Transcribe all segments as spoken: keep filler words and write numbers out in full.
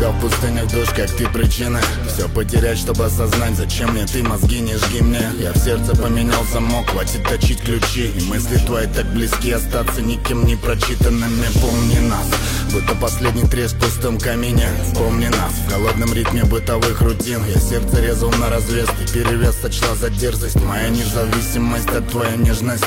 себя в пустынях душ, как ты причина. Все потерять, чтобы осознать, зачем мне ты, мозги не жги мне. Я в сердце поменял замок, хватит точить ключи. И мысли твои так близки, остаться никем не прочитанными. Помни нас, будто последний треск в пустом камине. Помни нас, в холодном ритме бытовых рутин. Я сердце резал на развес, ты перевес сочла за дерзость. Моя независимость от твоей нежности.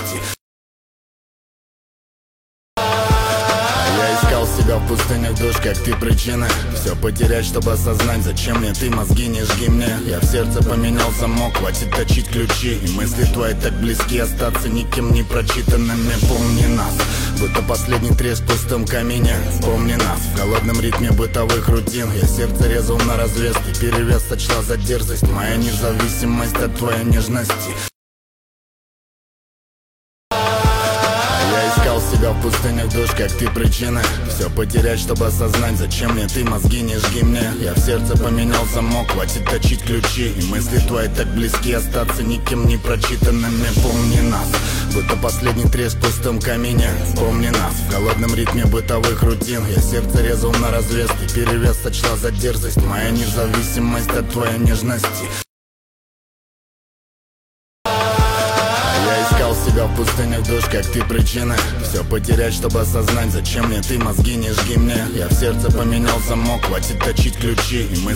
Искал себя в пустынях душ, как ты причина. Все потерять, чтобы осознать, зачем мне ты, мозги не жги мне. Я в сердце поменял замок, хватит точить ключи. И мысли твои так близки, остаться никем не прочитанными. Помни нас, будто последний треск в пустом камине. Помни нас, в холодном ритме бытовых рутин. Я сердце резал на развес, ты перевес сочла за дерзость. Моя независимость от твоей нежности. Искал себя в пустынях душ, как ты причина. Все потерять, чтобы осознать, зачем мне ты, мозги не жги мне. Я в сердце поменял замок, хватит точить ключи. И мысли твои так близки, остаться никем не прочитанными. Помни нас, будто последний треск в пустом камине. Помни нас, в холодном ритме бытовых рутин. Я сердце резал на развес, ты перевес сочла за дерзость. Моя независимость от твоей нежности. Искал себя в пустынях душ, как ты причина. Все потерять, чтобы осознать, зачем мне ты, мозги не жги мне. Я в сердце поменял замок, хватит точить ключи. И мы